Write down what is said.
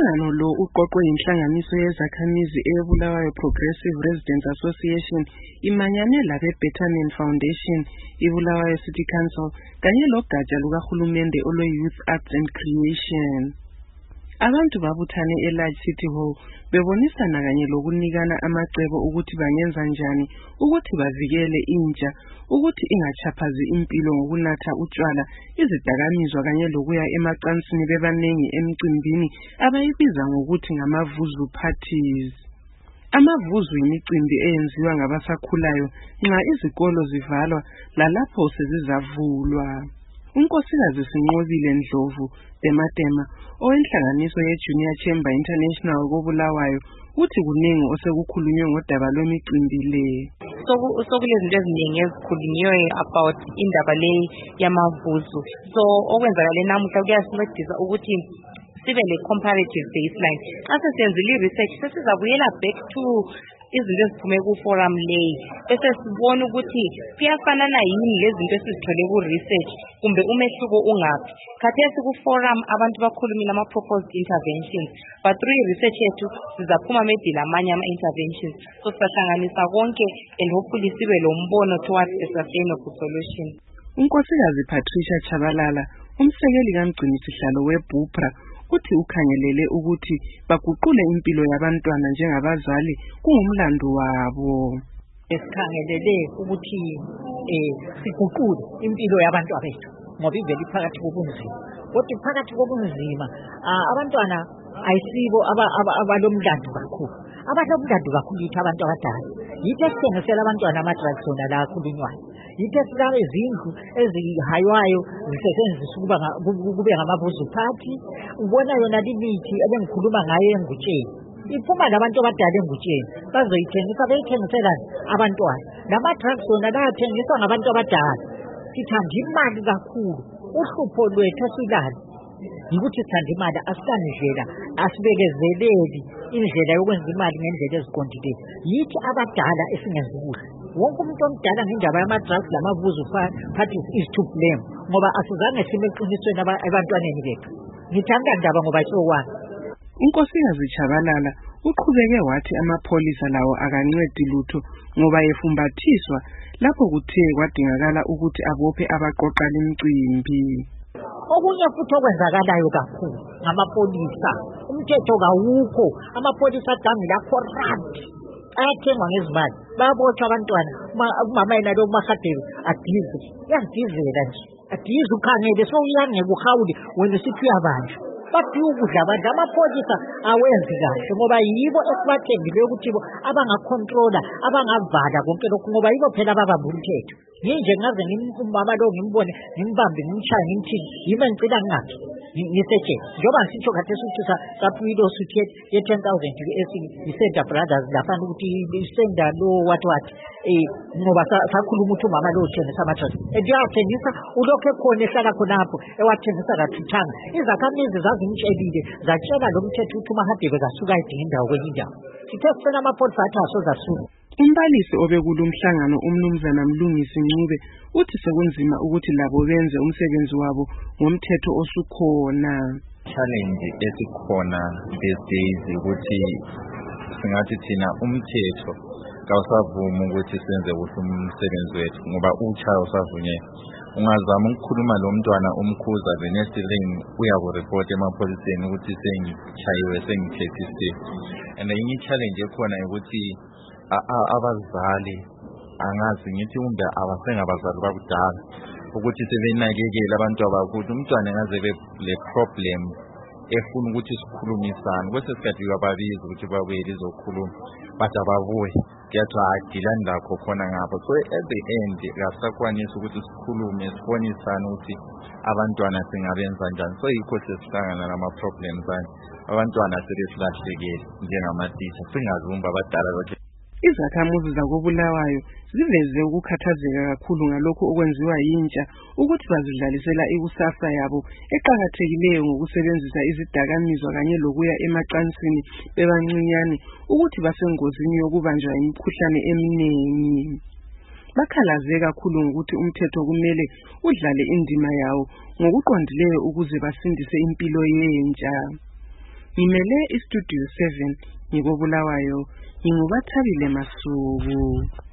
Umhlangano lo uqoqwe inhlanganiso yezakhamizi eBulawayo Progressive Residents Association imanyane labe-Betterment Foundation, iBulawayo City Council kanye logatsha lukahulumende olwe-Youth Arts and Creation. Abantu babuthane eLarge City Hall bebonisana kanye lokunikana amacebo ukuthi bangenza njani ukuthi bavikele intsha ukuthi ingachaphazi impilo ngokunatha utshwala, izidakamizwa kanye lokuya emacansini bebanengi emcimbini abayibiza ngokuthi ngamavuzu parties. Amavuzu yimicimbi eyenziwa ngabasakhulayo nxa izikolo zivalwa lalapho sezizavulwa. Unkosikazi Sinqobile Ndlovu Dematema owenhlanganiso ye-Junior Chamber International koBulawayo uthi kuningi osekukhulunywe ngodaba lwemicimbi le. Sokulezinto eziningi ezikhulunywe about indaba le yamavuzu. So okwenzakale namuhla kuyasincedisa ukuthi sibe le-comparative baseline. Xa sesenzile i-research sesizabuyela back to izinto eziphume ku-forum leyi bese sibona ukuthi kuyafanana yini lezinto esizithole ku-research kumbe umehluko ungaphi. Khathesi ku-forum abantu bakhulumile ama-proposed interventions, but through i-research yethu sizaphuma maybe lamanye ama-interventions. So sihlanganisa konke and hopefully sibe lombono towards a sustainable solution. Unkosikazi Patricia Chabalala, umsekeli kaMgcinisihlalo weBupra, uthi ukhangelele ukuthi baguqule impilo yabantwana njengabazali kungumlando wabo. Esikhangelele ukuthi siguqule impilo yabantu bethu ngoba ivele phakathi kobunzima. Kodwa phakathi kobunzima abantwana ayisibo abalomlando kakhulu. Abalomlando kakhulu yithi abantu abadala. Yithi esithengisela abantwana ama-drugs wona la akhulunywayo. Yithi esilabe izindlu ezihaywayo zisetshenziswa kube ngamavuzu party. Ubona yona limithi ebengikhuluma ngayo engutsheni iphuma labantu abadala engutsheni bazoyithengisa beyithengisela abantwana. Lama-drugs wona layathengiswa ngabantu abadala. Sithanda imali kakhulu. Uhlupho lwethu esilalo yikuthi sithanda imali, asikandlela, asibekezeleli indlela yokwenza imali ngendlela eziqondileyo. Yithi abadala esingenza kuhle. Wonke umuntu omdala ngendaba yama-drugs lamavuzu parties is to blame ngoba asizange sime eqinisweni ebantwaneni bethu. Ngithanda ndaba ngoba isokwana. Unkosikazi Chabalala uqhubeke wathi amapholisa lawo akancedi lutho ngoba efumbathiswa lapho kuthe kwadingakala ukuthi abophe abaqoqa lemicimbi. Okunye futhi okwenzakalayo kakhulu ngamapolisa, umthetho kawukho. Amapolisa adangela corrupt, ayathengwa ngezimali, bayabotshwa abantwana. Umama yena lo mahadebe adize, uyadizela nje, adize ukhangele so uyangeka uhawule wena sithi uyabanjwa. Baphiwa ukudla abantu. Amapolisa awenzi kahle ngoba yibo esibathembileyo ukuthi abangacontrola, abangavala konke lokhu ngoba yibo phela ababamba umthetho. Nginje ngaze umama lo ngimbone ngimbambe ngimshaya ngimthini yimi engicela ngaphi ngiseje njoba ngisitsho khathesi ukuthi saphiwa ilosuthi ye-10,000 i-Center Brothers lafana ukuthi i-Center lo what ngoba sakhuluma ukuthi umama lo uthengisa amadrags yathengisa ulokhu ekhona ehlala khonapho ewathengisa kathuthanga. Izakhamizi zazimtshelile zatshela lo mthetho ukuthi uMahadebe kasuka ayidinga indawo kwenye indawo. Sithe sicela amapholisa athi asozasuka. Umbalisi obekulu umhlangano umnumzana Mlungisi Ncube uthi sekunzima ukuthi labo benze umsebenzi wabo ngomthetho osukhona. Challenge esikhona these days ukuthi singathi thina umthetho kawusavuma ukuthi senze kuhle umsebenzi wethu ngoba uchayo usavunye. Ungazama ukukhuluma lo mntwana umkhuza the next thing uyakureport emapholiseni ukuthi sengichayiwe sengithethise. And enye challenge ekhona ukuthi abazali angazi ngithi umbe abasengabazali bakudala ukuthi sebenakekela abantu abakuthi umntwana ngaze le problem efuna ukuthi sikhulumisane kwese sikhathi bababiza ukuthi babuye lizokhuluma but ababuye kuyathiwa adilani lakho khona ngapho. So at the end kasakwanisa ukuthi sikhulume sibonisane ukuthi abantwana singabenza njani. So yikho sesihlangana nama-problems abantwana sebesilahlekile njengamatitsha singazumba abadala ukuthi izakhamuzi zakoBulawayo ziveze ukukhathazeka kakhulu ngalokho okwenziwa yintsha ukuthi bazidlalisela ikusasa yabo eqhakathekileyo ngokusebenzisa izidakamizwa kanye lokuya emacansini bebancinyane ukuthi basengozini yokubanjwa imikhuhlane eminingi. Bakhalaze kakhulu ngokuthi umthetho kumele udlale indima yawo ngokuqondileyo ukuze basindise impilo yentsha. ngimele istudio 7 ngikobulawayo ngingubathabile Masuku.